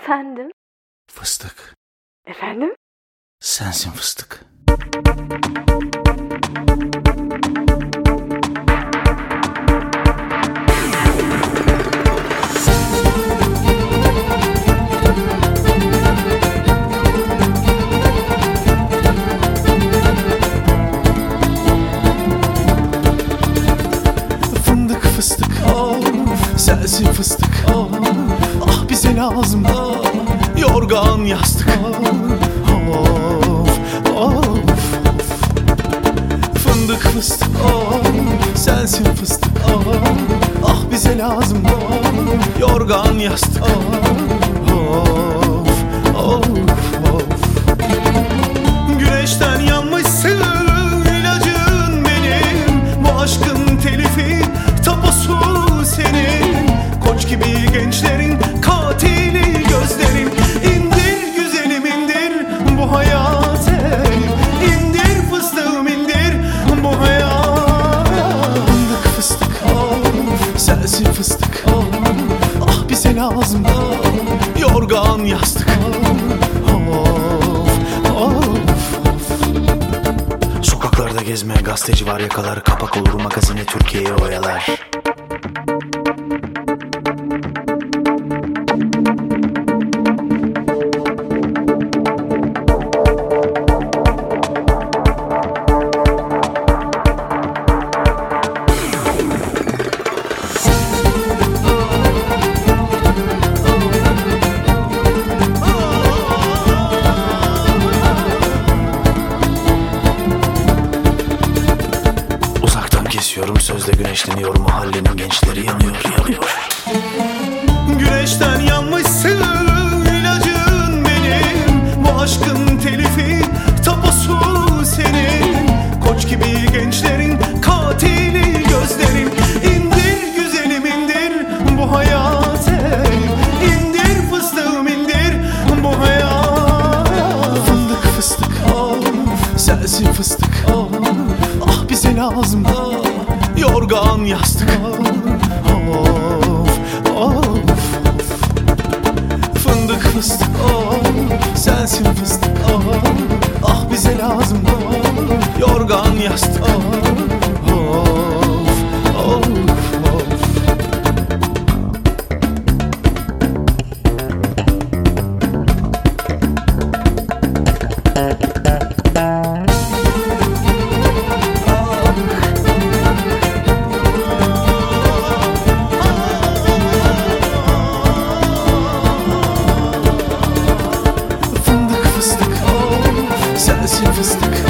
Efendim? Fıstık. Efendim? Sensin fıstık. Fındık fıstık, sensin fıstık. Ah bize lazım yorgan yastık. Fındık fıstık, sensin fıstık. Ah bize lazım yorgan yastık. Güneşten yanmışsın ilacın benim. Bu aşkın telifi tapusu senin. Koç gibi gençlerin katili gözlerin. İndir güzelim indir bu hayat el. İndir fıstığım indir bu hayat. Fındık fıstık, sensin fıstık. Ah bize lazım yorgan yastık. Sokaklarda gezmeye gazeteci var yakalar. Kapak olur magazini Türkiye'yi oyalar. Kesiyorum sözle güneşleniyorum. Mahallenin gençleri yanıyor yanıyor. Güneşten yanmışsın ilacın benim. Bu aşkın telifi tapusu senin. Koç gibi gençlerin katili gözlerin. İndir güzelim indir bu hayat el. İndir fıstığım indir bu hayat. Fındık fıstık, sensin fıstık. Ah bize lazım yorgan yastık. Fındık fıstık, sensin fıstık. Ah bize lazım yorgan yastık. Sensin fıstık.